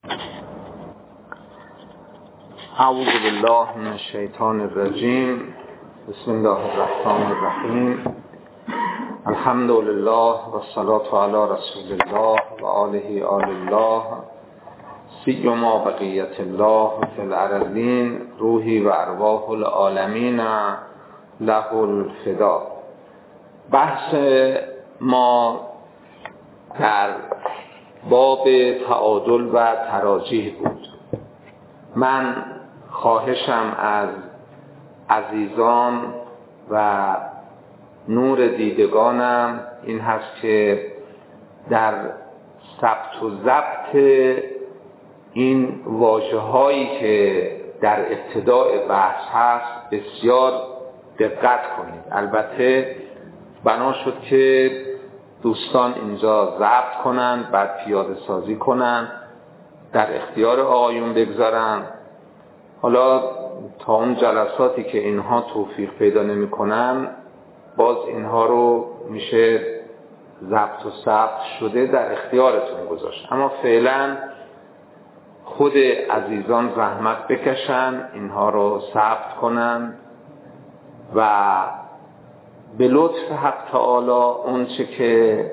اعوذ بالله من الشیطان الرجیم. بسم الله الرحمن الرحیم. الحمد لله و الصلاة علی رسول الله و آله آل الله سیما بقیت الله فی الارضین روحی و ارواح العالمین له الفدا. بحث ما در باب تعادل و تراجیح بود. من خواهشم از عزیزان و نور دیدگانم این هست که در ثبت و ضبط این واژه‌هایی که در ابتداء بحث هست بسیار دقت کنید. البته بنا شد که دوستان اینجا ضبط کنند، بعد پیاده سازی کنند، در اختیار آقایون بگذارن. حالا تا اون جلساتی که اینها توفیق پیدا نمی کنن باز اینها رو میشه ضبط و ثبت شده در اختیارتون گذاشت. اما فعلا خود عزیزان زحمت بکشن اینها رو ثبت کنن و به لطف حق تعالی اون چه که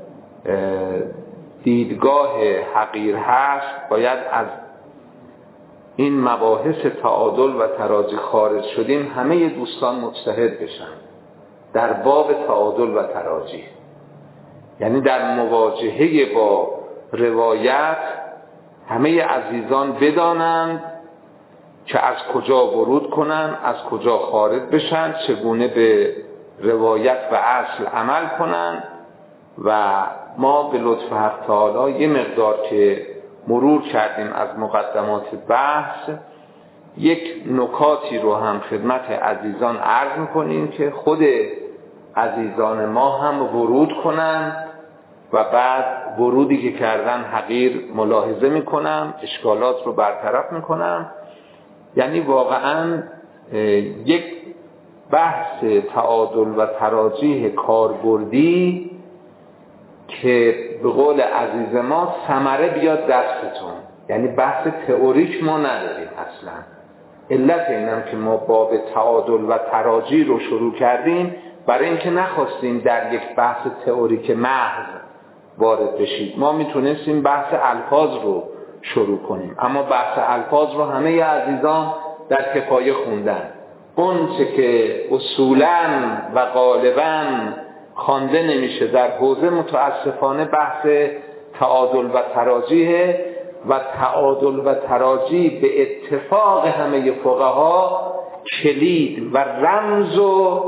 دیدگاه حقیر هست باید از این مباحث تعادل و تراجی خارج شدیم همه دوستان مجتهد بشن در باب تعادل و تراجی، یعنی در مواجهه با روایت همه عزیزان بدانند که از کجا ورود کنن، از کجا خارج بشن، چگونه به روایت و اصل عمل کنن. و ما به لطف حق تعالی یه مقدار که مرور کردیم از مقدمات بحث یک نکاتی رو هم خدمت عزیزان عرض میکنیم که خود عزیزان ما هم ورود کنن و بعد ورودی که کردن حقیر ملاحظه میکنم، اشکالات رو برطرف میکنم. یعنی واقعا یک بحث تعادل و تراجیح کاربردی که به قول عزیز ما ثمره بیاد دستتون، یعنی بحث تئوریک ما نداریم اصلا. علت اینم که ما باب تعادل و تراجیح رو شروع کردیم برای اینکه نخواستیم در یک بحث تئوریک محض وارد بشید. ما میتونستیم بحث الفاظ رو شروع کنیم، اما بحث الفاظ رو همه عزیزان در کفایه خوندن. اون چه که اصولاً و غالباً خوانده نمیشه در حوزه متاسفانه بحث تعادل و تراجیح و تعادل و تراجیح به اتفاق همه فقها کلید و رمز و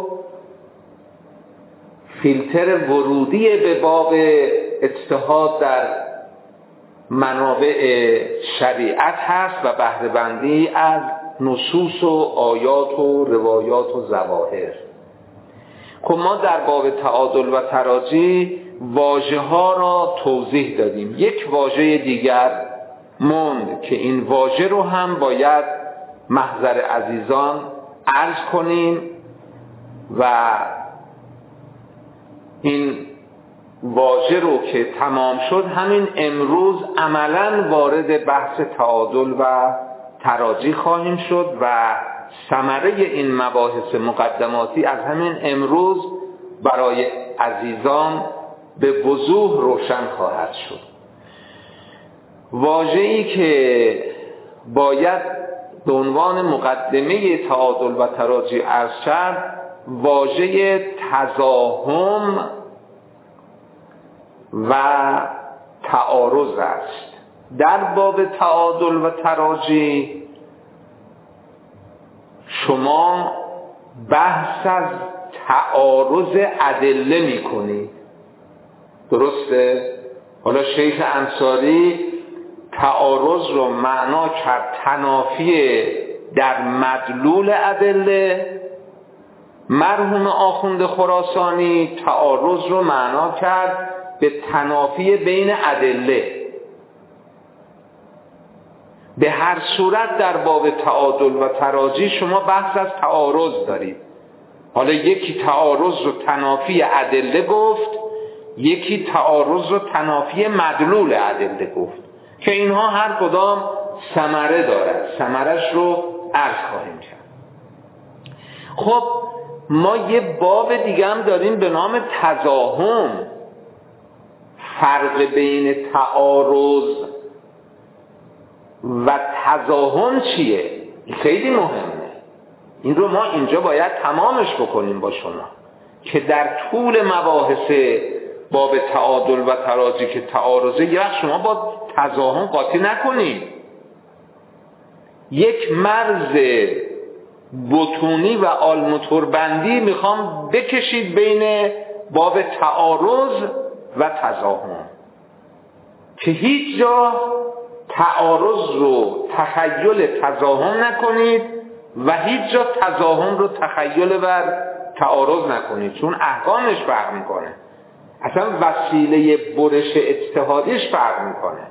فیلتر ورودی به باب اجتهاد در منابع شریعت هست و بهره بندی از نصوص و آیات و روایات و ظواهر. خب ما در باب تعادل و تراجیح واژه ها را توضیح دادیم. یک واژه دیگر موند که این واژه رو هم باید محضر عزیزان عرض کنیم و این واژه رو که تمام شد همین امروز عملاً وارد بحث تعادل و تراجیح خواهیم شد و ثمره این مباحث مقدماتی از همین امروز برای عزیزان به وضوح روشن خواهد شد. واژه‌ای که باید به عنوان مقدمه تعادل و تراجیح عرض کرد واژه تزاحم و تعارض است. در باب تعادل و تراجیح شما بحث از تعارض ادله میکنید، درسته؟ حالا شیخ انصاری تعارض رو معنا کرد تنافی در مدلول ادله، مرحوم آخوند خراسانی تعارض رو معنا کرد به تنافی بین ادله. به هر صورت در باب تعادل و تراجیح شما بحث از تعارض دارید. حالا یکی تعارض رو تنافی ادله گفت، یکی تعارض رو تنافی مدلول ادله گفت که اینها هر کدام ثمره دارد، ثمرش رو عرض خواهیم کرد. خب ما یه باب دیگه هم داریم به نام تزاحم. فرق بین تعارض و تزاحم چیه؟ خیلی مهمه. این رو ما اینجا باید تمامش بکنیم با شما که در طول مباحث باب تعادل و تراجی که تعارضه یه وقت شما با تزاحم قاطی نکنید. یک مرز بطونی و آلموتور بندی میخوام بکشید بین باب تعارض و تزاحم که هیچ جا تعارض رو تخیل تزاحم نکنید و هیچ جا تزاحم رو تخیل بر تعارض نکنید، چون احکامش فرق میکنه، اصلا وسیله برش اجتهادیش فرق میکنه.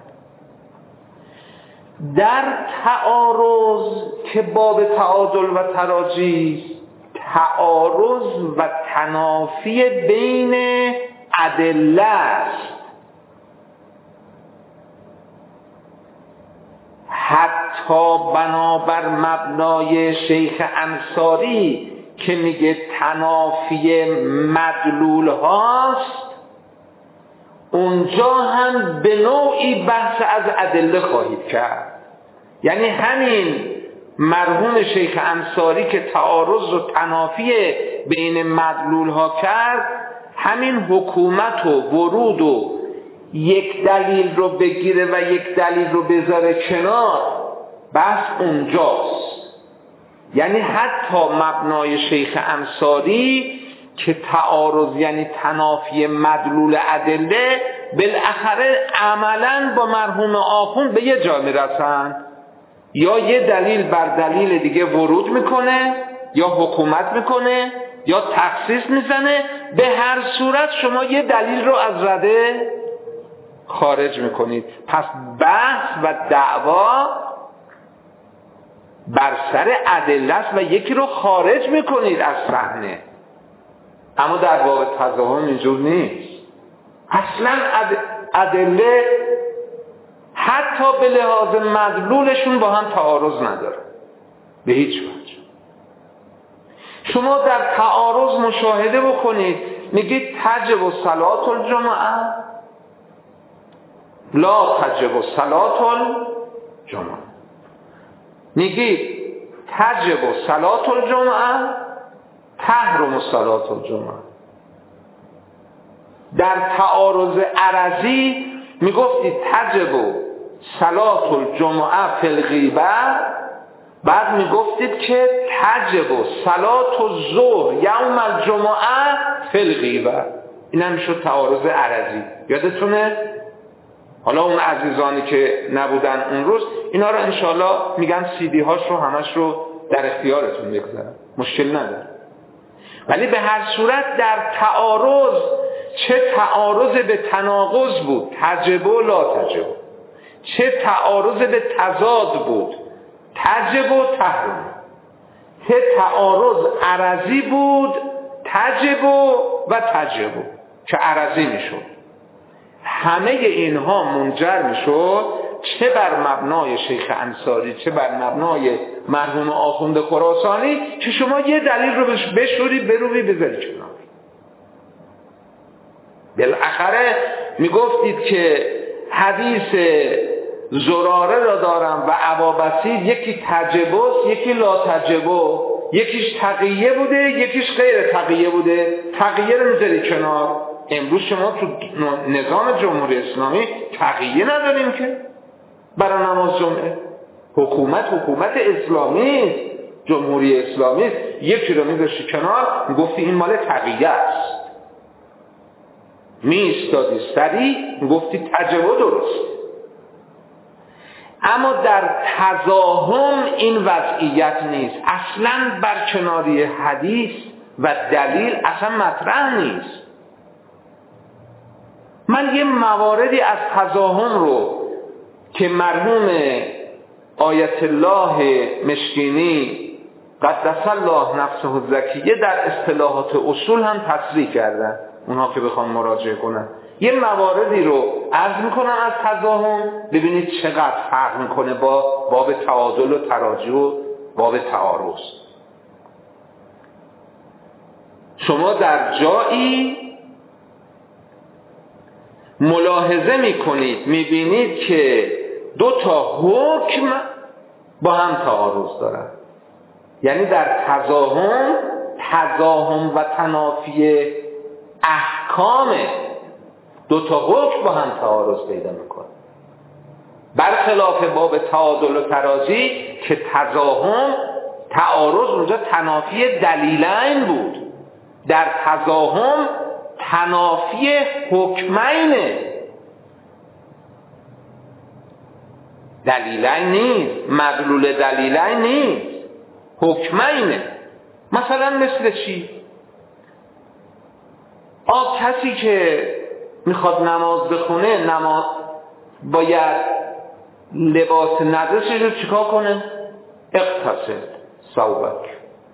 در تعارض که باب تعادل و تراجی، تعارض و تنافی بین ادله است. حتی بنابر مبنای شیخ انصاری که میگه تنافی مدلول هاست، اونجا هم به نوعی بحث از ادله خواهید کرد. یعنی همین مرحوم شیخ انصاری که تعارض و تنافی بین مدلول ها کرد، همین حکومت و ورود و یک دلیل رو بگیره و یک دلیل رو بذاره کنار، بس اونجاست. یعنی حتی مبنای شیخ انصاری که تعارض یعنی تنافی مدلول ادله، بالاخره عملا با مرحوم آخوند به یه جا میرسن، یا یه دلیل بر دلیل دیگه ورود میکنه، یا حکومت میکنه، یا تخصیص میزنه. به هر صورت شما یه دلیل رو از رده خارج میکنید. پس بحث و دعوا بر سر ادله است و یکی رو خارج میکنید از صحنه. اما در باب تزاحم اینجور نیست. اصلا ادله حتی به لحاظ مدلولشون با هم تعارض نداره به هیچ وجه. شما در تعارض مشاهده بکنید، میگید تجب صلاة الجمعه لا تجب صلاة الجمعه، میگید تجب صلاة الجمعه تحرم صلاة الجمعه. در تعارض عرضی میگفتید تجب صلاة الجمعه فی الغیبه، بعد میگفتید که تجب صلاة الظهر یوم الجمعه فی الغیبه. این هم شد تعارض عرضی. یادتونه؟ حالا اون عزیزانی که نبودن اون روز، اینا رو انشالله میگم CD هاش رو همش رو در اختیارتون بگذارم، مشکل نداره. ولی به هر صورت در تعارض، چه تعارض به تناقض بود تجب و لا تجب، چه تعارض به تضاد بود تجب و تحرم، چه تعارض عرضی بود تجب و تجب که عرضی میشد، همه اینها منجر میشد چه بر مبنای شیخ انصاری چه بر مبنای مرحوم آخوند خراسانی که شما یه دلیل رو بشوری بروی بذاری کنار. بالاخره میگفتید که حدیث زراره را دارم و ابابسیر، یکی تجبوس یکی لا تجبو، یکیش تقیه بوده یکیش غیر تقیه بوده، تقیه رو میذاری کنار. امروز شما تو نظام جمهوری اسلامی تقیه نداریم که برای نماز جمعه. حکومت اسلامی، جمهوری اسلامی، یکی رو میذاشتی کنار میگفتی این مال تقیه است، میستادی سری میگفتی تجبه درست. اما در تزاحم این وضعیت نیست، اصلا برکناری حدیث و دلیل اصلا مطرح نیست. من یه مواردی از تزاحم رو که مرحوم آیت الله مشکینی قدس الله نفسه الزکیه در اصطلاحات اصول هم تصریح کردن، اونها که بخوام مراجعه کنن، یه مواردی رو عرض میکنم از تضاهم، ببینید چقدر فرق میکنه با باب تعادل و تراجع و باب تعارض. شما در جایی ملاحظه میکنید، میبینید که دو تا حکم با هم تعارض دارن، یعنی در تضاهم و تنافی احکام دو تا حکم با هم تعارض پیدا میکنه، برخلاف باب تعادل و تراجی که تعارض اونجا تنافی دلیلین بود، در تضاهم تنافی حکمینه، دلیلین نیست، مدلول دلیلین نیست، حکمینه. مثلا مثل چی؟ کسی که میخواد نماز بخونه، باید لباس نجسش رو چیکار کنه؟ اغتسل ثوبک.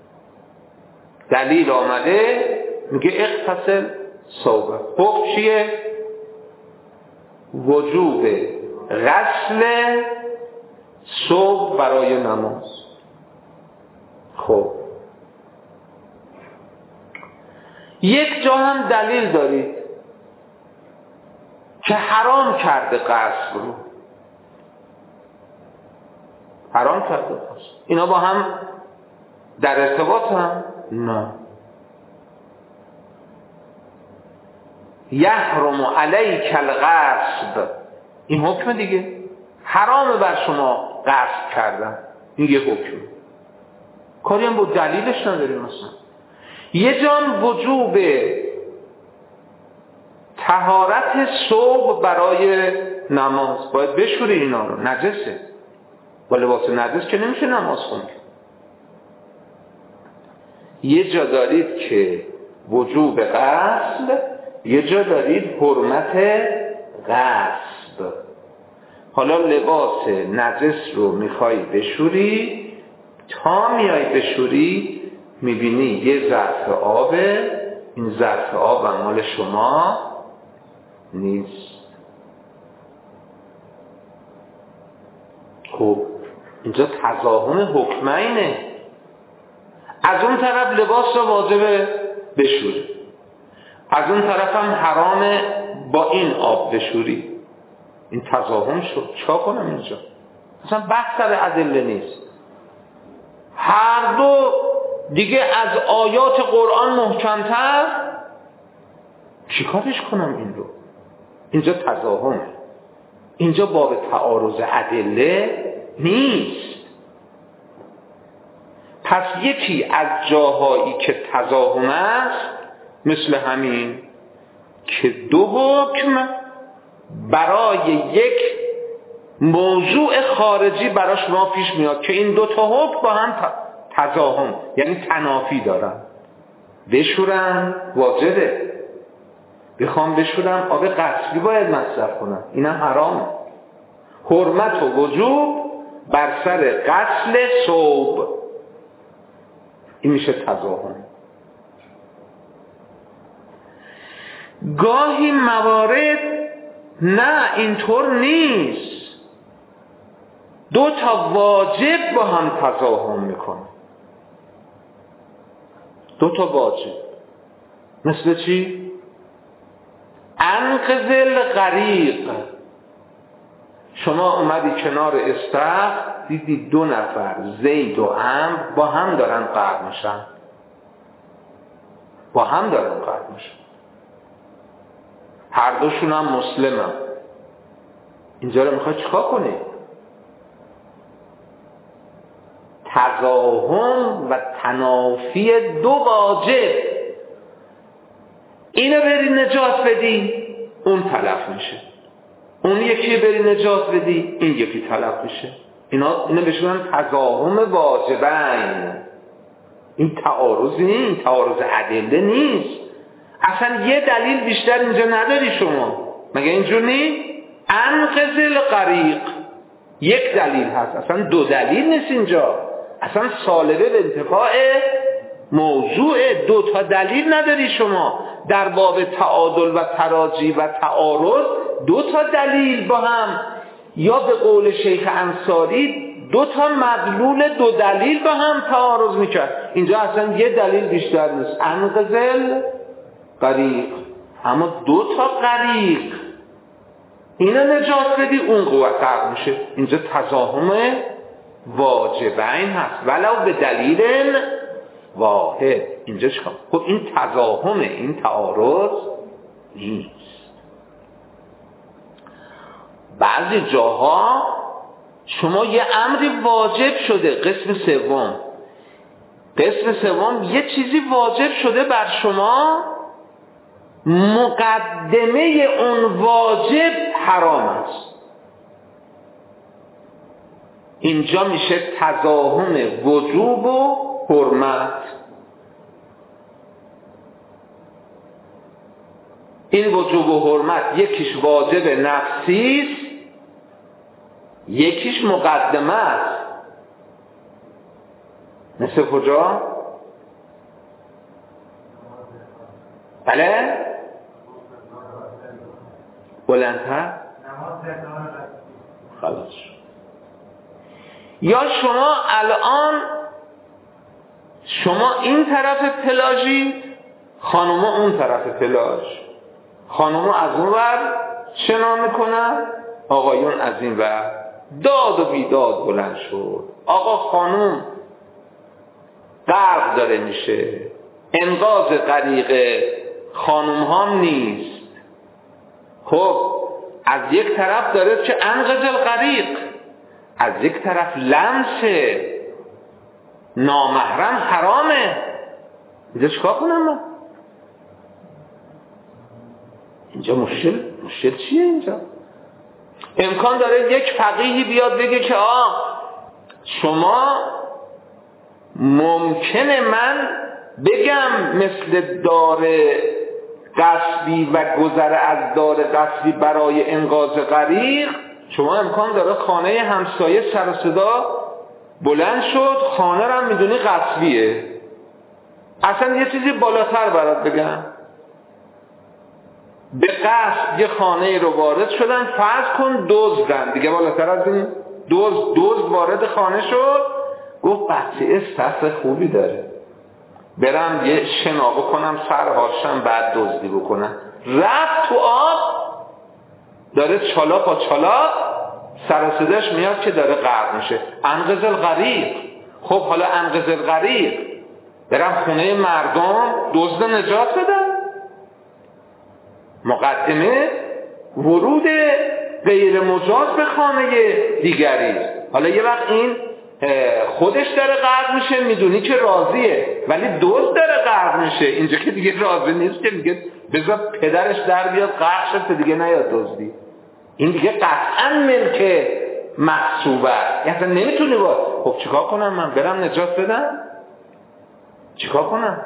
دلیل آمده میگه اغتسل ثوبک. حکم چیه؟ وجوب غسل ثوب برای نماز. خب یک جا هم دلیل دارید که حرام کرده غسل رو، حرام کرده غسل. اینا با هم در ارتباط هم؟ نه. یحرم علیک الغصب، این حکم دیگه، حرامه بر شما غصب کردن، این یه حکم، کاری هم با دلیلش نداریم. مثلا یه جان وجوب طهارت ثوب برای نماز، باید بشوری اینا رو، نجسه، با لباس نجس که نمیشه نماز خوند. یه جا دارید که وجوب غسل، یه جا دارید حرمت غسل. حالا لباس نجس رو میخوای بشوری، تا میای بشوری میبینی یه ظرف آبه، این ظرف آب مال شما نیست. خب اینجا تضاهم حکمینه. از اون طرف لباس رو واجبه بشوری، از اون طرف هم حرامه با این آب بشوری. این تضاهم شد. چا کنم اینجا؟ اصلا بحث سر ادله نیست، هر دو دیگه از آیات قرآن محکمتر. چیکارش کنم این رو؟ اینجا تضاهمه، اینجا باب تعارض ادله نیست. پس یکی از جاهایی که تضاهم است مثل همین که دو حکم برای یک موضوع خارجی برای شما پیش میاد که این دو تا حکم با هم تضاهم یعنی تنافی دارن. بشورن واجبه، بخوام بشورم آب غسلی باید مصرف کنم، اینم حرامه. حرمت و وجوب بر سر غسل ثوب، این میشه تضاهم. گاهی موارد نه اینطور نیست، دو تا واجب با هم تضاهم میکنه. دو تا واجب مثل چی؟ انقذ الغریق. شما اومدی کنار استخر دیدی دو نفر زید و عمرو با هم دارن غرق میشن، با هم دارن غرق میشن، هر دوشون هم مسلمن. اینجا رو میخوای چیکار کنی؟ تضاهم و تنافی دو واجب. اینو بری نجات بدی اون تلف میشه، اون یکی بری نجات بدی این یکی تلف میشه. اینا بهشون تضاهم واجبین. این تعارض نیست، این تعارض ادله نیست. اصلا یه دلیل بیشتر اینجا نداری شما، مگه اینجور نیست؟ انقذ الغریق یک دلیل هست، اصلا دو دلیل نیست اینجا. اصلا سالبه به انتفاع موضوع، دو تا دلیل نداری شما. در باب تعادل و تراجی و تعارض دو تا دلیل با هم، یا به قول شیخ انصاری دو تا مدلول دو دلیل با هم تعارض میکرد. اینجا اصلا یه دلیل بیشتر نیست، انقذل غریق، اما دو تا غریق اینا نجات بدی اون قوت غرق میشه. اینجا تزاحم واجبین هست ولو به دلیل واحد. اینجا چیکار؟ خب این تزاحم، این تعارض نیست. بعضی جاها شما یه امری واجب شده، قسم سوم یه چیزی واجب شده بر شما، مقدمه اون واجب حرام است. اینجا میشه تزاحم وجوب و حرمت. این وجوب و حرمت یکیش واجب نفسی است، یکیش مقدمه است. مثل کجا؟ بله؟ بلندتر؟ خلاص. یا شما الان این طرف پلاژی، خانوما اون طرف پلاژ، خانوما از اون ور شنا میکنن، آقایون از این ور. داد و بیداد بلند شد، آقا خانوم غرق داره میشه، انقاذ غریق خانوم ها نیست. خب از یک طرف داره که انقذ الغریق، از یک طرف لمس نامحرم حرامه. اینجا چیکار کنم من؟ اینجا مشکل چیه اینجا؟ امکان داره یک فقیهی بیاد بگه که شما ممکنه من بگم مثل دار غصبی و گذر از دار غصبی برای انقاذ غریق، شما امکان داره خانه همسایه سر و صدا بلند شد، خانه رو هم میدونی غصبیه، اصلا یه چیزی بالاتر برات بگم، به قصد یه خانه رو وارد شدن، فرض کن دزدن دیگه، بالاتر از این دزد وارد خانه شد، گفت بچه سطح خوبی داره، برم یه شنا بکنم سرهاشم بعد دزدی بکنم. رفت تو آب، داره چالاک با چالاک سر و صداش میاد که داره غرق میشه. انقذ الغریق. خب حالا انقذ الغریق، برم خونه مردم دزد نجات بدم. مقدمه ورود غیر مجاز به خانه دیگری. حالا یه وقت این خودش داره غرق میشه، میدونی که راضیه، ولی دزد داره غرق میشه، اینجا که دیگه راضی نیست، که میگه بذار پدرش در بیاد غرق شد تا دیگه نیاد دزدی. این دیگه قطعا ملک محسوبه، اصلا نمیتونی باید. خب چیکار کنم من؟ برم نجات بدم؟ چیکار کنم؟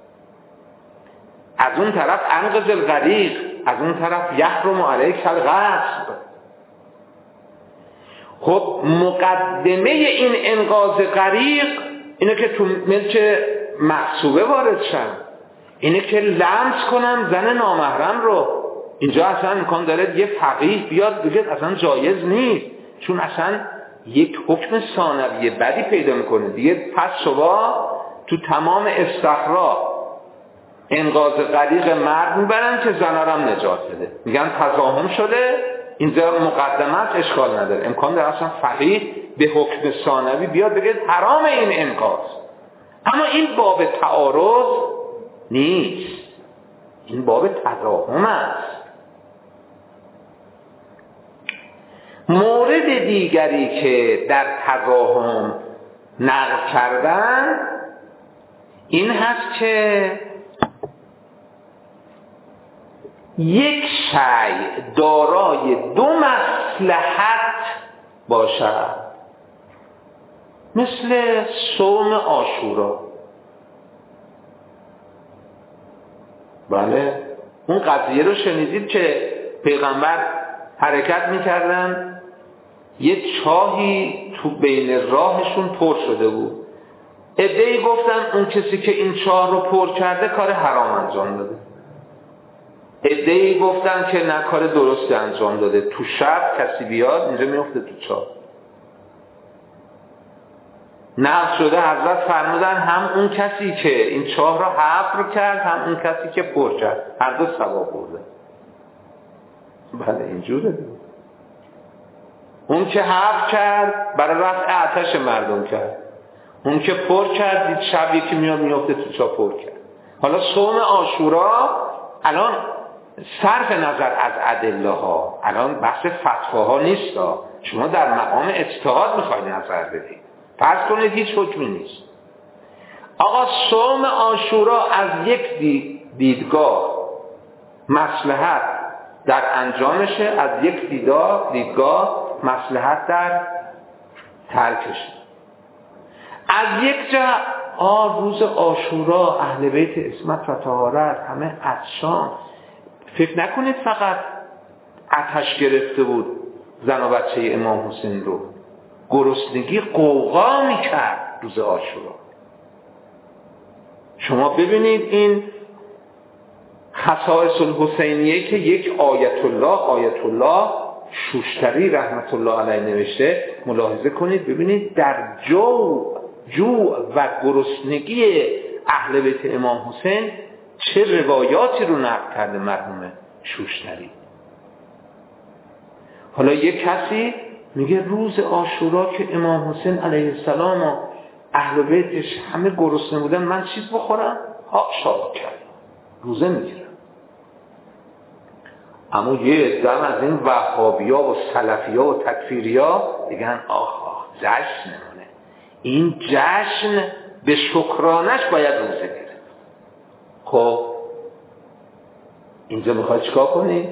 از اون طرف انقذ الغریق، از اون طرف یحرم علیک الغصب. خب مقدمه این انقاذ غریق اینه که تو ملک محسوبه وارد شم، اینه که لمس کنم زن نامحرم رو. اینجا اصلا امکان داره یه فقیه بیاد بگه اصلا جایز نیست، چون اصلا یک حکم ثانویه بدی پیدا میکنه دیگه. پس شما تو تمام استخراج انقاذ غریق مرد میبرن که زنارم نجات بده، میگن تزاحم شده، اینجا مقدمت اشکال نداره. امکان داره اصلا فقیه به حکم ثانوی بیاد بگه حرام این انقاذ، اما این باب تعارض نیست، این باب تزاحم است. مورد دیگری که در تزاحم نقل کردن این هست که یک شیء دارای دو مصلحت باشد، مثل صوم عاشورا. بله اون قضیه رو شنیدید که پیغمبر حرکت میکردن، یه چاهی تو بین راهشون پر شده بود، عده‌ای گفتن اون کسی که این چاه رو پر کرده کار حرام انجام داده. عده‌ای گفتن که نه کار درستی انجام داده، تو شب کسی بیاد اینجا میفته تو چاه. نقل شده حضرت فرمودن هم اون کسی که این چاه را حفر کرد هم اون کسی که پر کرد، هر دو ثواب برده. بله اینجوره. اون که حفر کرد برای رفع آتش مردم کرد، اون که پر کرد دید شب یکی میاد میفته تو چاه پر کرد. حالا صوم عاشورا الان صرف نظر از ادله ها، الان بحث فتواها نیست، شما در مقام اجتهاد میخواید نظر بدید، فرض کنید هیچ حکمی نیست. آقا صوم عاشورا از یک دیدگاه مصلحت در انجامشه، از یک دیدگاه مصلحت در ترکشه. از یک جا روز عاشورا اهل بیت عصمت و طهارت همه عطشان، فکر نکنید فقط آتش گرفته بود زن و بچه امام حسین رو، گرسنگی قوقا میکرد روز عاشورا. شما ببینید این خصائص الحسینیه که یک آیت الله شوشتری رحمت الله علیه نوشته، ملاحظه کنید ببینید در جوع و گرسنگی اهل بیت امام حسین چه روایاتی رو نقل کرده مرحوم شوشتری. حالا یک کسی میگه روز عاشورا که امام حسین علیه السلام و اهل بیتش همه گرسنه بودن، من چیز بخورم؟ شاد کردم، روزه میگیرم. اما یه عده از این وهابیا و سلفیا و تکفیریا میگن جشن نمونه، این جشن به شکرانش باید روزه گرفت. خب اینجا میخواد چیکار کنی؟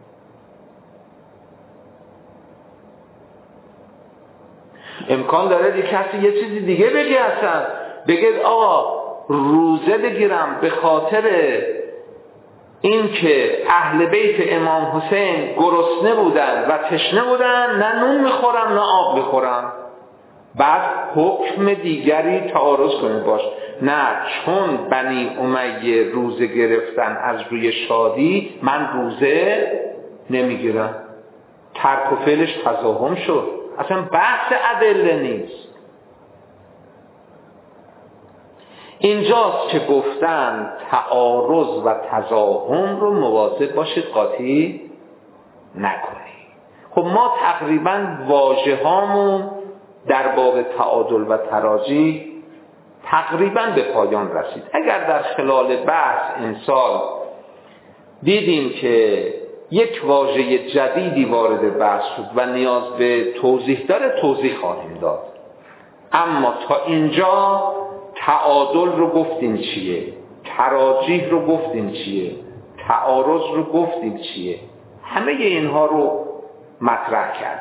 امکان داره کسی یه چیزی دیگه بگه، اصلا بگه روزه بگیرم به خاطر این که اهل بیت امام حسین گرسنه بودن و تشنه بودن، نه نون میخورم نه آب میخورم. بعد حکم دیگری تعارض کنید باش، نه چون بنی امیه روزه گرفتن از روی شادی من روزه نمیگیرم. ترک و فعلش تضاهم شد، اصلا بحث ادله نیست. اینجاست که گفتن تعارض و تضاهم رو مواظب باشید قاطی نکنید. خب ما تقریبا واژه هامون در باب تعادل و تراجی تقریبا به پایان رسید. اگر در خلال بحث امسال دیدیم که یک واژه جدیدی وارد بحث شد و نیاز به توضیح داره، توضیح خواهیم داد. اما تا اینجا تعادل رو گفتیم چیه، تراجیح رو گفتیم چیه، تعارض رو گفتیم چیه، همه اینها رو مطرح کرد.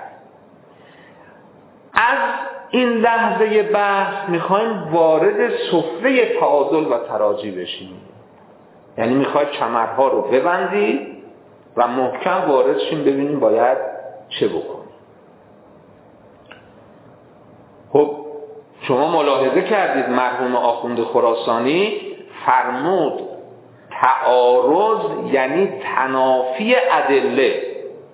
از این لحظه بحث میخوایم وارد سفره تعادل و تراجیح بشیم. یعنی میخوایم کمرها رو ببندید و محکم وارد شیم ببینیم باید چه بکنیم. خب شما ملاحظه کردید مرحوم آخوند خراسانی فرمود تعارض یعنی تنافی ادله.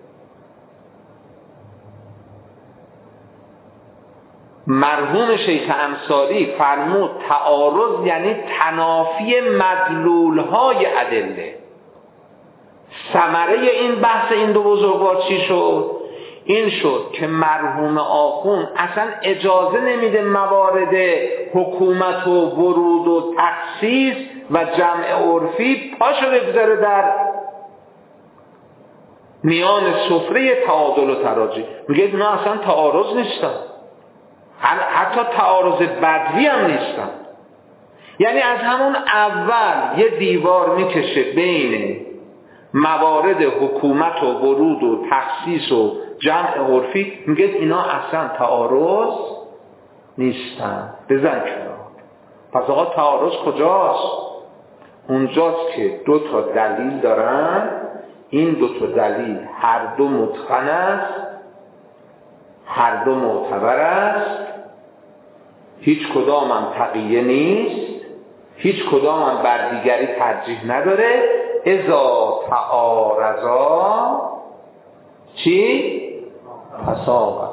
مرحوم شیخ انصاری فرمود تعارض یعنی تنافی مدلولهای ادله. ثمره این بحث این دو بزرگوار چی شد؟ این شد که مرحوم آخوند اصلا اجازه نمیده موارد حکومت و ورود و تخصیص و جمع عرفی پاشو بگذاره در میان سفره تعادل و تراجیح. میگه اینا اصلا تعارض نیستن، حتی تعارض بدوی هم نیستن. یعنی از همون اول یه دیوار میکشه بین موارد حکومت و ورود و تخصیص و جمع عرفی، میگه اینا اصلا تعارض نیستن، بزن کنار. پس آقا تعارض کجاست؟ اونجاست که دو تا دلیل دارن، این دو تا دلیل هر دو متقن است، هر دو معتبر است، هیچ کدام هم تقیه نیست، هیچ کدام هم بر دیگری ترجیح نداره، اذا تعارضا چی؟ تساقطا.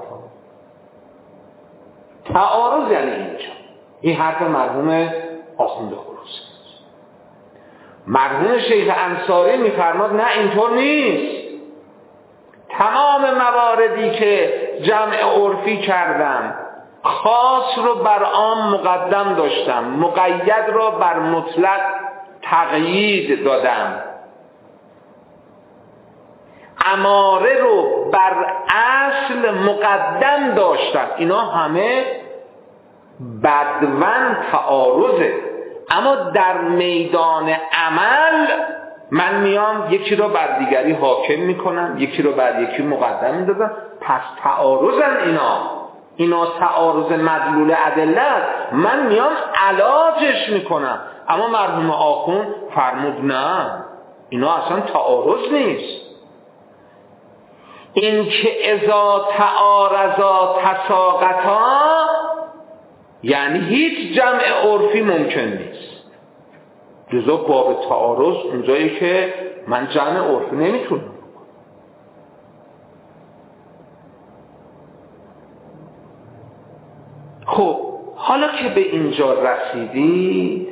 تعارض یعنی اینجا، این حرف مرحوم آخوند خروسی. مرحوم شیخ انصاری میفرماد نه اینطور نیست، تمام مواردی که جمع عرفی کردم خاص رو بر عام مقدم داشتم، مقید را بر مطلق تقیید دادم، اماره رو بر اصل مقدم داشتم. اینا همه بدون تعارضه، اما در میدان عمل من میام یکی رو بر دیگری حاکم میکنم، یکی رو بر یکی مقدم میدادم، پس تعارضن اینا تعارض مدلول ادله است، من میام علاجش میکنم. اما مرحوم آخوند فرمود نه، اینا اصلا تعارض نیست. این که اذا تعارضا تساقطا یعنی هیچ جمع عرفی ممکن نیست. جزا باب تعارض اونجایی که من جمع عرفی نمیتونم. خب حالا که به اینجا رسیدید،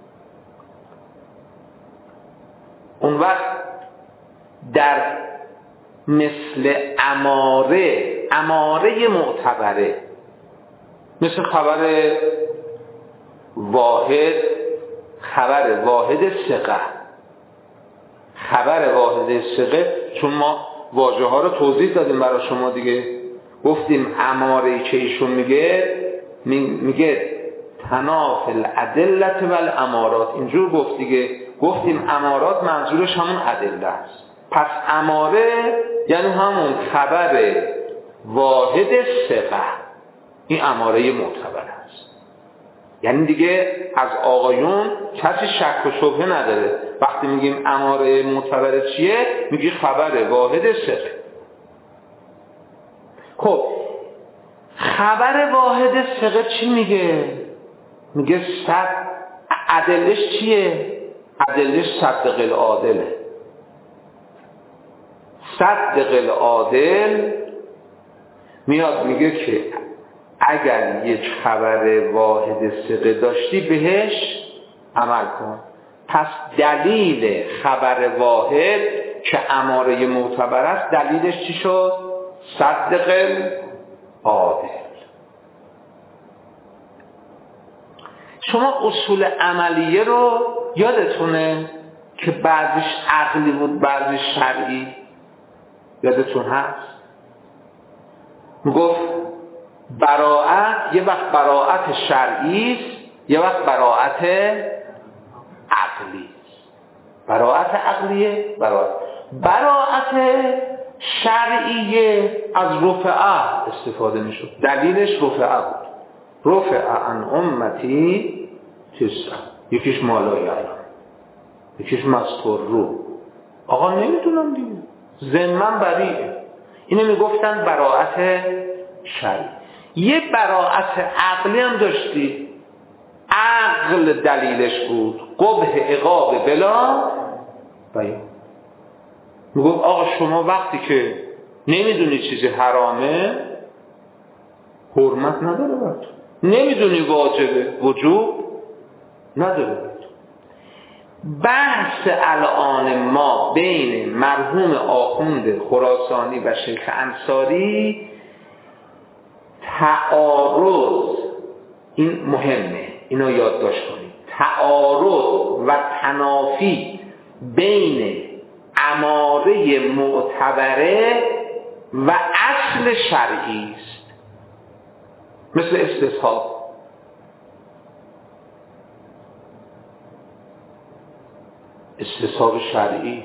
اون وقت در مثل اماره معتبره، مثل خبر واحد ثقه، خبر واحد ثقه، چون ما واژه ها رو توضیح دادیم برای شما دیگه، گفتیم اماره که ایشون میگه تناف الادله و الامارات، اینجور گفت دیگه، گفتیم امارات منظورش همون ادله است. پس اماره یعنی همون خبر واحد ثقه، این اماره معتبر است. یعنی دیگه از آقایون کسی شک و شبهه نداره، وقتی میگیم اماره معتبر چیه میگی خبر واحد ثقه. خب خبر واحد ثقه چی میگه؟ میگه ادلش چیه؟ ادلش صدق العادله. صدق العادل میاد میگه که اگر یک خبر واحد ثقه داشتی بهش عمل کن. پس دلیل خبر واحد که اماره معتبر است دلیلش چی شد؟ صدق العادل. شما اصول عملیه رو یادتونه که بعضیش عقلی بود بعضیش شرعی؟ یادتون هست؟ میگفت براءت یه وقت براءت شرعی است، یه وقت براءت عقلی است. براءت عقلیه، براءت شرعیه از رفعه استفاده میشد، دلیلش رفعه بود. رفع عن امتی تسع، یکیش مالای علم، یکیش مستور رو. آقا نمیدونم دیگه، ذمم بریئه. اینو میگفتن براءت شرعی. یه براءت عقلی هم داشتی، عقل دلیلش بود قبح عقاب بلا بیان. میگفت آقا شما وقتی که نمیدونی چیزی حرامه حرمت نداره براتون، نمیدونی واجبه وجوب نداره براتون. بحث الان ما بین مرحوم آخوند خراسانی و شیخ انصاری تعارض، این مهمه، اینو یادداشت کنید، تعارض و تنافی بین اماره معتبره و اصل شرعی است. مثل استصحاب شرعی.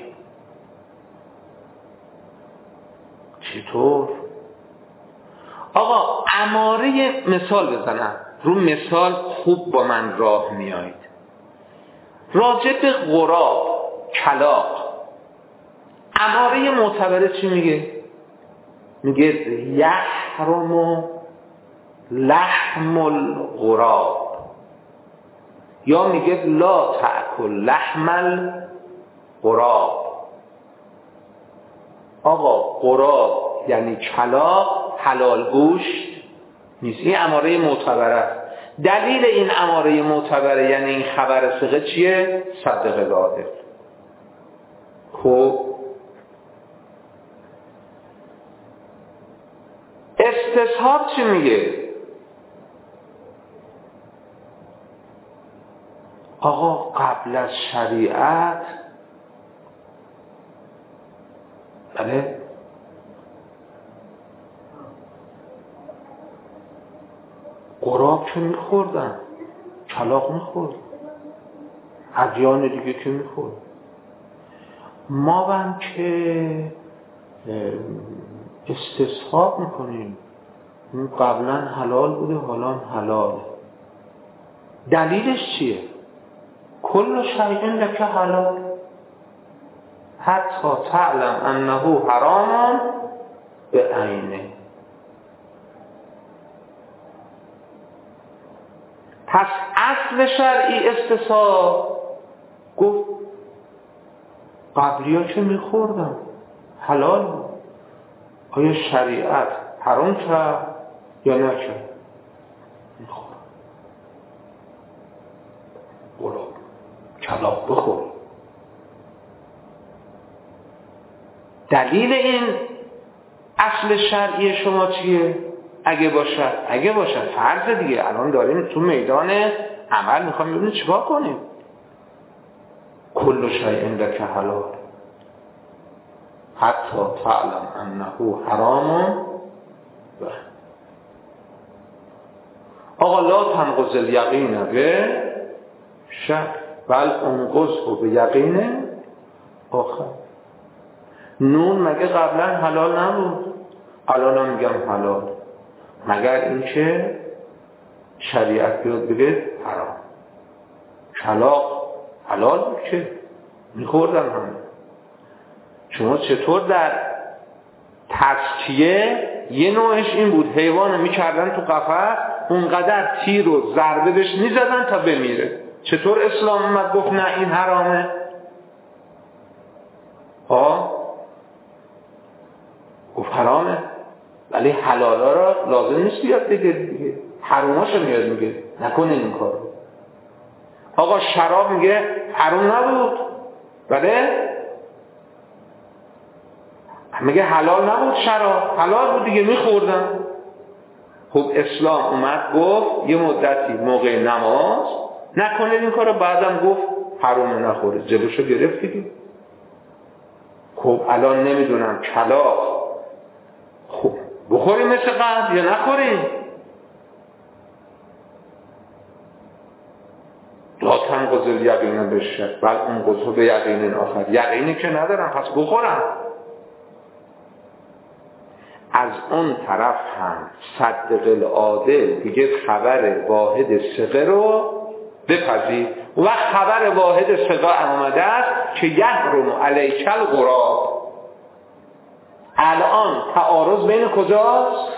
چطور؟ آقا اماره مثال بزنم، رو مثال خوب با من راه میایید. راجع به غراب، کلاغ، اماره معتبره چی میگه؟ میگه یحرم لحم الغراب، یا میگه لا تأکل لحم غراب. آقا غراب یعنی کلاغ، حلال گوشت نیست. این اماره معتبره است. دلیل این اماره معتبره یعنی این خبر ثقه چیه؟ صدق العادل. خب استصحاب چی میگه؟ آقا قبل از شریعت بله غراب که میخوردن، کلاغ میخورد، ادیان دیگه که میخورد. ما هم که استصحاب میکنیم، قبلا حلال بوده حالا حلال. دلیلش چیه؟ کل شیء لک حلال حتی تعلم انه حرام به عینه. پس اصل شرعی استصحاب گفت قبلی ها که میخوردن حلال بود، آیا شریعت حرام کرد یا نکرد؟ میخورد. غلاب کلاغ بخور. دلیل این اصل شرعی شما چیه؟ اگه باشد فرض دیگه. الان داریم تو میدان عمل میخوام ببینیم چیکار کنیم. کل شیء لک حلال حتی تعلم انه حرام. آقا لا تنقض الیقین به شک بل انقضه به یقین آخر. نون مگه قبلا حلال نبود؟ الان هم میگم حلال، مگر اینکه شریعت بیاد بگه حرام. کلاغ حلال بود که میخوردن همه. شما چطور در تزکیه یه نوعش این بود حیوانو میکردن تو قفس، اونقدر تیر و ضربه بهش میزدن تا بمیره. چطور اسلام اومد گفت نه این حرامه؟ گفت حرامه، ولی حلالا را لازم نیست بیاد بگه دیگه، حراماشو میاد میگه نکنین این کارو. آقا شراب میگه حرام نبود، بله میگه حلال نبود، شراب حلال بود دیگه میخوردن. خب اسلام اومد گفت یه مدتی موقع نماز نکنید این کارو، بعدم گفت حرام نخوره، جلوشو گرفت دیگه. خب الان نمیدونم کلاغ خب بخوریم مثل قبل یا نخوریم؟ لا تنقض الیقین بالشک بل انقضه به یقین آخر. یقینی که ندارم پس بخورم. از اون طرف هم صدق العادل دیگه خبر واحد ثقه رو بپذیر. و خبر واحد ثقه آمده است که یحرم علیک الغراب. الان تعارض بین کجاست؟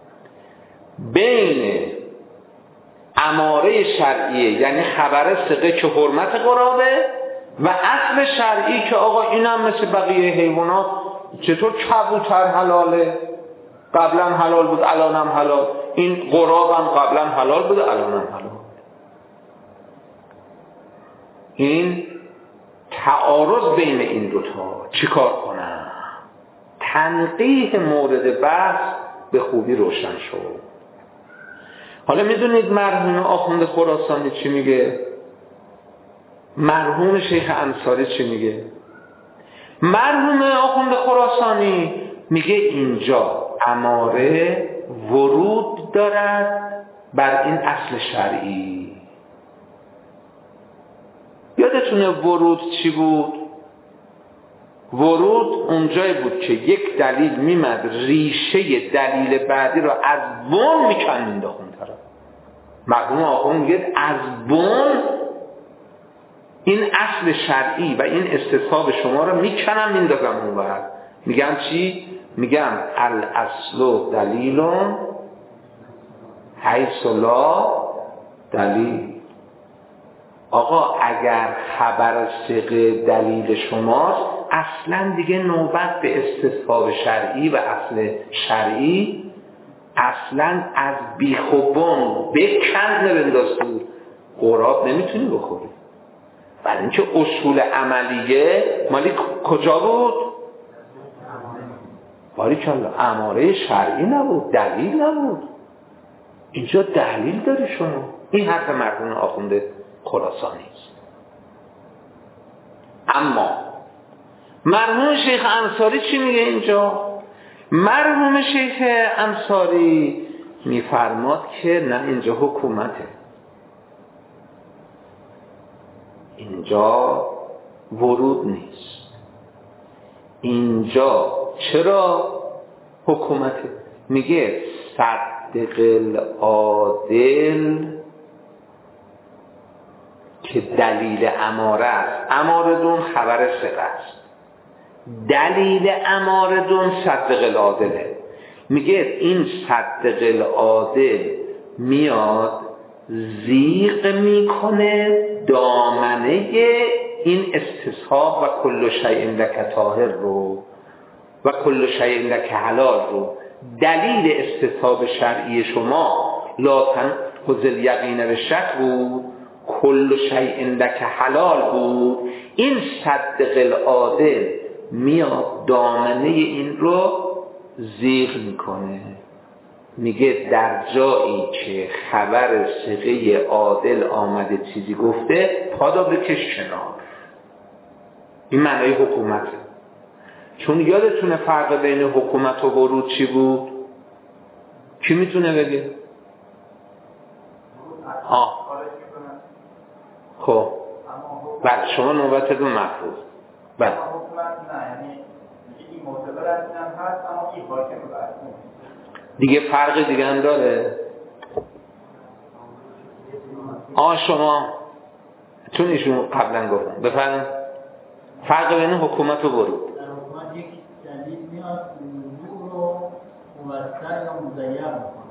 بین اماره شرعیه یعنی خبر ثقه که حرمت غرابه و اصل شرعی که آقا اینم مثل بقیه حیوانات. چطور کبوتر حلاله؟ قبلا حلال بود الانم حلال. این غراب هم قبلا حلال بود الانم حلال. این تعارض بین این دوتا چیکار کنم؟ تنقیح مورد بحث به خوبی روشن شد. حالا میدونید مرحوم آخوند خراسانی چی میگه؟ مرحوم شیخ انصاری چی میگه؟ مرحوم آخوند خراسانی میگه اینجا اماره ورود دارد بر این اصل شرعی. یادتونه ورود چی بود؟ ورود اونجایی بود که یک دلیل میمد ریشه دلیل بعدی را از بن میکند اون طرف. مرحوم آخوند میگه از بن این اصل شرعی و این استصحاب شما را میکنم میندازم اون ور. میگم چی؟ میگم الاصل دلیل حیث لا دلیل. آقا اگر خبر ثقه دلیل شماست، اصلا دیگه نوبت به استصحاب شرعی و اصل شرعی اصلا از بیخ و بن بکند بنداز دور، قراب نمیتونی بخوری. برای اینکه اصول عملیه مالی کجا بود؟ باریکالله اماره شرعی نبود، دلیل نبود. اینجا دلیل داری شما. این حرف مرحوم آخوند خراسانی است. اما مرحوم شیخ انصاری چی میگه اینجا؟ مرحوم شیخ انصاری میفرماد که نه، اینجا حکومته، اینجا ورود نیست. اینجا چرا حکومته؟ میگه صدق العادل که دلیل اماره است. اماره دون خبر ثقه است، دلیل اماره دون صدق العادله. میگه این صدق العادل میاد زیغ میکنه دامنه این استصحاب و کل شیء لک طاهر رو و کل شیء لک حلال رو. دلیل استصحاب شرعی شما لا تنقض الیقین بالشک بود، کل شیء لک حلال بود. این صدق العادل میاد دامنه این رو زیغ میکنه. میگه در جایی که خبر ثقه عادل آمده چیزی گفته، پادا بکش کنار. این معنای حکومته. چون یادتونه فرق بین حکومت و ورود چی بود؟ کی میتونه بگه؟ خب بله، شما نوبتتون مفروض. بله دیگه فرق دیگه هم داره. شما چون ایشون قبلا گفتن بفرمایید فرق بین حکومت و ورود. در حکومت یک دلیل میاد موضوع رو موثر یا مضیع میکنه.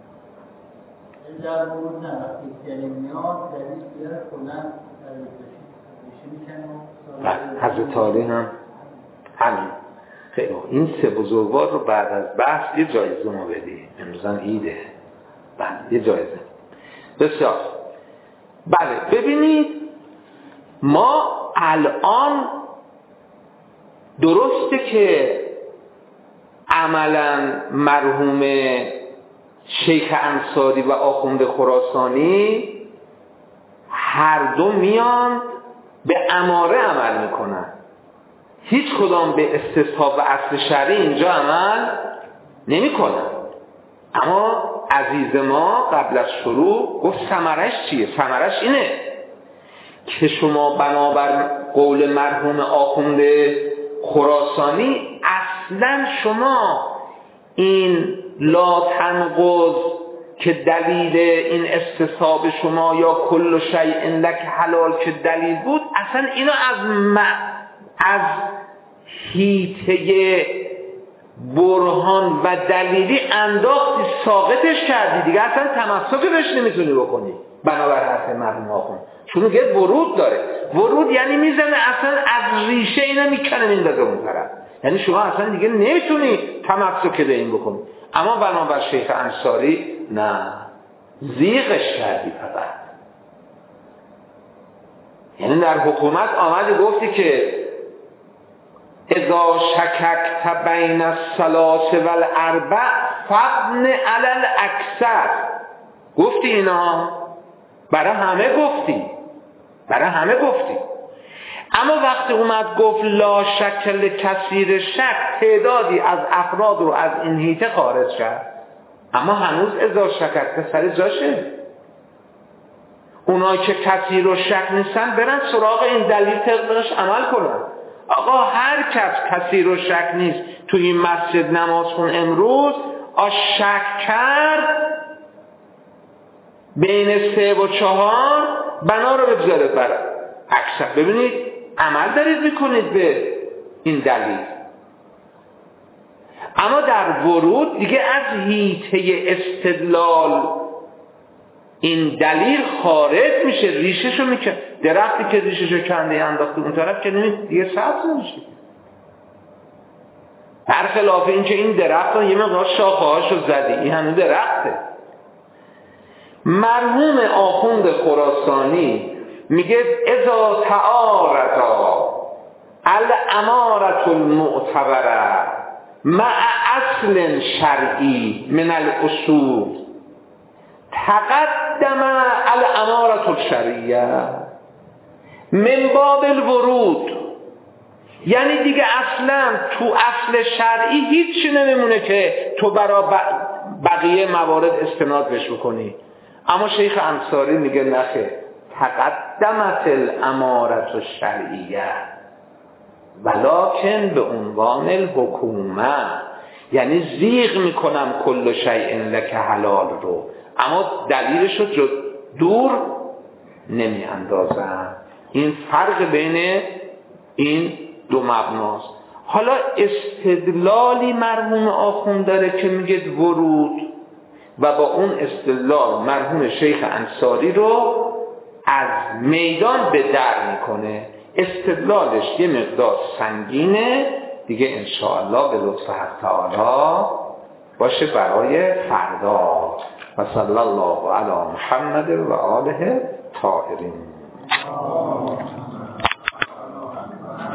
در ورود نه، وقتی دلیل میاد دلیل بیاره کلا حضرت عالی هم همین. خیلی این سه بزرگوار رو بعد از بحث یه جایزه ما بدیم. امروز هم عیده. بله یه جایزه. بسیار. بله ببینید ما الان درسته که عملا مرحوم شیخ انصاری و آخوند خراسانی هر دو میان به اماره عمل میکنن، هیچ کدام به استصحاب و اصل شرعی اینجا عمل نمیکنن. اما عزیز ما قبل از شروع گفت ثمرش چیه؟ ثمرش اینه که شما بنابر قول مرحوم آخوند خراسانی اصلا شما این لا تنقض که دلیل این استصحاب شما یا کل شیء لک حلال که دلیل بود، اصلا اینو از حیطه برهان و دلیلی انداختی، ساقطش کردی دیگه، اصلا تمسک بهش نمیتونی بکنی بنابر حرف مرحوم آخوند. چون میگه ورود داره. ورود یعنی میزنه اصلا از ریشه اینا میکنه میندازه اون طرف، یعنی شما اصلا دیگه نمیتونی تمسک به این بکنی. اما بنابر شیخ انصاری نه، زیغش کردی فقط. یعنی در حکومت آمدی گفتی که اذا شککت بین الثلاث والاربع فابن علی الاکثر. گفتی اینا برای همه گفتی. اما وقتی اومد گفت لا شک لکثیر شک، تعدادی از افراد رو از این حیطه خارج کرد. اما هنوز اذا شککت سر جاشه. اونایی که کثیر و شک نیستن برن سراغ این دلیل طبقش عمل کنن. آقا هر کس کثیر و شک نیست تو این مسجد نماز خون امروز شک کرد بین 3 و 4 بنا رو بگذاره برای اکثر. ببینید عمل دارید میکنید به این دلیل. اما در ورود دیگه از حیطه استدلال این دلیل خارج میشه، ریشهشو میکنه. درختی که ریشهشو کنده انداخته اون طرف که نمید دیگه سبز نمیشه. برخلاف این که این درخت یه مقدار شاخه هاشو زدی، این هنوز درخته. مرحوم آخوند خراسانی میگه اذا تعارضا الامارة المعتبره مع اصل شرعی من الاصول تقدم الامارة الشرعیه من باب الورود. یعنی دیگه اصلا تو اصل شرعی هیچی نمیمونه که تو برای بقیه موارد استناد بهش بکنی. اما شیخ انصاری میگه نخه، تقدمت الامارة الشرعیه ولکن به عنوان الحکومه، یعنی زیغ میکنم کل شیء لک حلال رو، اما دلیلش رو دور نمی اندازم. این فرق بین این دو مبناست. حالا استدلالی مرحوم آخوند داره که میگه ورود، و با اون استدلال مرحوم شیخ انصاری رو از میدان به در میکنه. استدلالش یه مقدار سنگینه دیگه، انشاءالله به لطف حق تعالی باشه برای فردا. و صلی الله علی محمد و آله طاهرین.